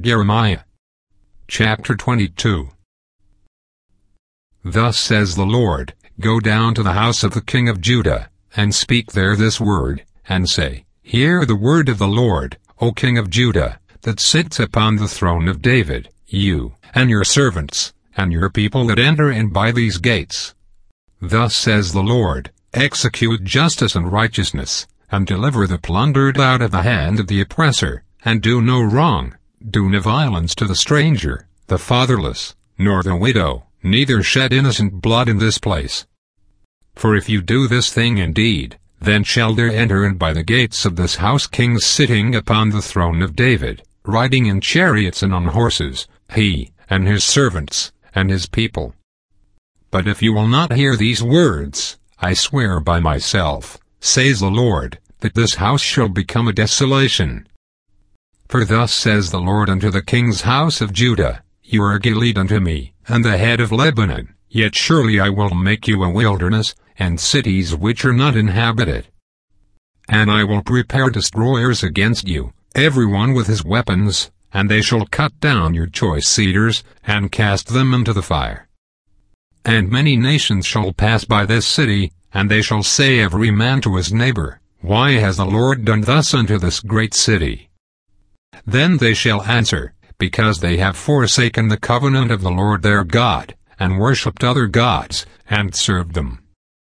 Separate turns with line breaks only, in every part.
Jeremiah chapter 22. Thus says the Lord, Go down to the house of the king of Judah, and speak there this word, and say, Hear the word of the Lord, O king of Judah, that sits upon the throne of David, you, and your servants, and your people that enter in by these gates. Thus says the Lord, Execute justice and righteousness, and deliver the plundered out of the hand of the oppressor, and do no wrong, do no violence to the stranger, the fatherless, nor the widow, neither shed innocent blood in this place. For if you do this thing indeed, then shall there enter in by the gates of this house kings sitting upon the throne of David, riding in chariots and on horses, he, and his servants, and his people. But if you will not hear these words, I swear by myself, says the Lord, that this house shall become a desolation. For thus says the Lord unto the king's house of Judah, You are Gilead unto me, and the head of Lebanon, yet surely I will make you a wilderness, and cities which are not inhabited. And I will prepare destroyers against you, every one with his weapons, and they shall cut down your choice cedars, and cast them into the fire. And many nations shall pass by this city, and they shall say every man to his neighbor, Why has the Lord done thus unto this great city? Then they shall answer, Because they have forsaken the covenant of the Lord their God, and worshipped other gods, and served them.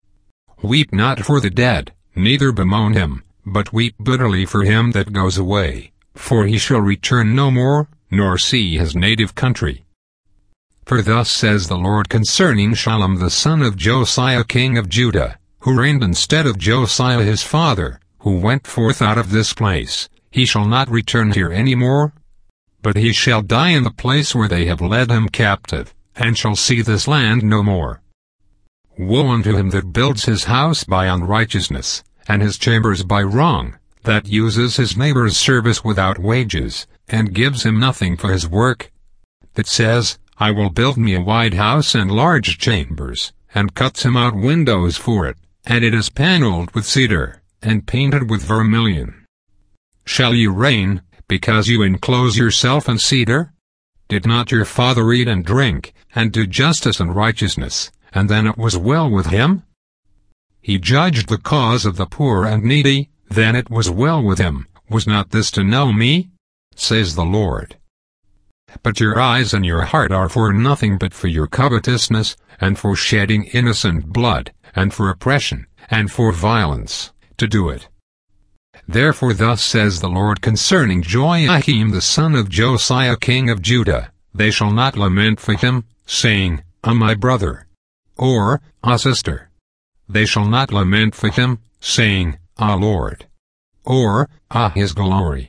Weep not for the dead, neither bemoan him, but weep bitterly for him that goes away, for he shall return no more, nor see his native country. For thus says the Lord concerning Shallum the son of Josiah king of Judah, who reigned instead of Josiah his father, who went forth out of this place, He shall not return here any more, but he shall die in the place where they have led him captive, and shall see this land no more. Woe unto him that builds his house by unrighteousness, and his chambers by wrong, that uses his neighbor's service without wages, and gives him nothing for his work, that says, I will build me a wide house and large chambers, and cuts him out windows for it, and it is panelled with cedar, and painted with vermilion. Shall you reign, because you enclose yourself in cedar? Did not your father eat and drink, and do justice and righteousness, and then it was well with him? He judged the cause of the poor and needy, then it was well with him. Was not this to know me? Says the Lord. But your eyes and your heart are for nothing but for your covetousness, and for shedding innocent blood, and for oppression, and for violence, to do it. Therefore thus says the Lord concerning Joachim the son of Josiah king of Judah, They shall not lament for him, saying, Ah, my brother, or, Ah, sister. They shall not lament for him, saying, Ah, Lord, or, Ah, his glory.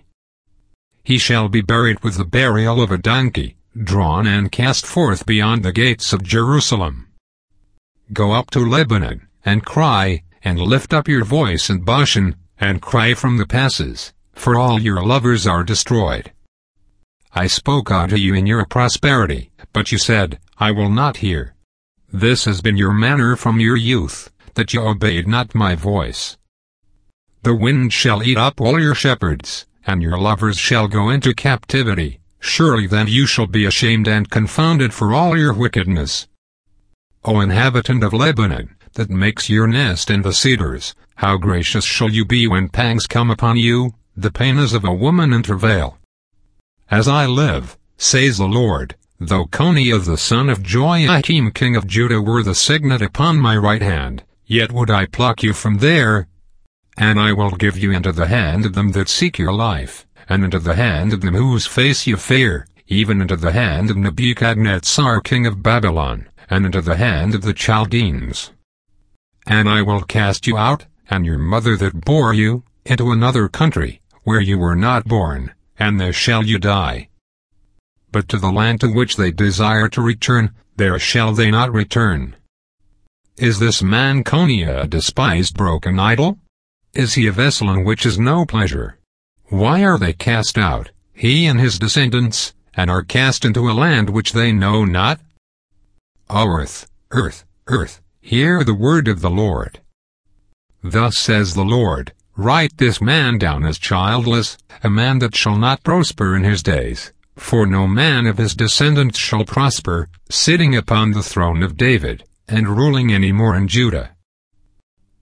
He shall be buried with the burial of a donkey, drawn and cast forth beyond the gates of Jerusalem. Go up to Lebanon, and cry, and lift up your voice in Bashan, and cry from the passes, for all your lovers are destroyed. I spoke unto you in your prosperity, but you said, I will not hear. This has been your manner from your youth, that you obeyed not my voice. The wind shall eat up all your shepherds, and your lovers shall go into captivity. Surely then you shall be ashamed and confounded for all your wickedness. O inhabitant of Lebanon, that makes your nest in the cedars, how gracious shall you be when pangs come upon you, the pain as of a woman in travail. As I live, says the Lord, though Coniah the son of Joachim king of Judah were the signet upon my right hand, yet would I pluck you from there, and I will give you into the hand of them that seek your life, and into the hand of them whose face you fear, even into the hand of Nebuchadnezzar king of Babylon, and into the hand of the Chaldeans. And I will cast you out, and your mother that bore you, into another country, where you were not born, and there shall you die. But to the land to which they desire to return, there shall they not return. Is this man Coniah a despised broken idol? Is he a vessel in which is no pleasure? Why are they cast out, he and his descendants, and are cast into a land which they know not? O earth, earth, earth, hear the word of the Lord. Thus says the Lord, write this man down as childless, a man that shall not prosper in his days, For no man of his descendants shall prosper, sitting upon the throne of David, and ruling any more in Judah.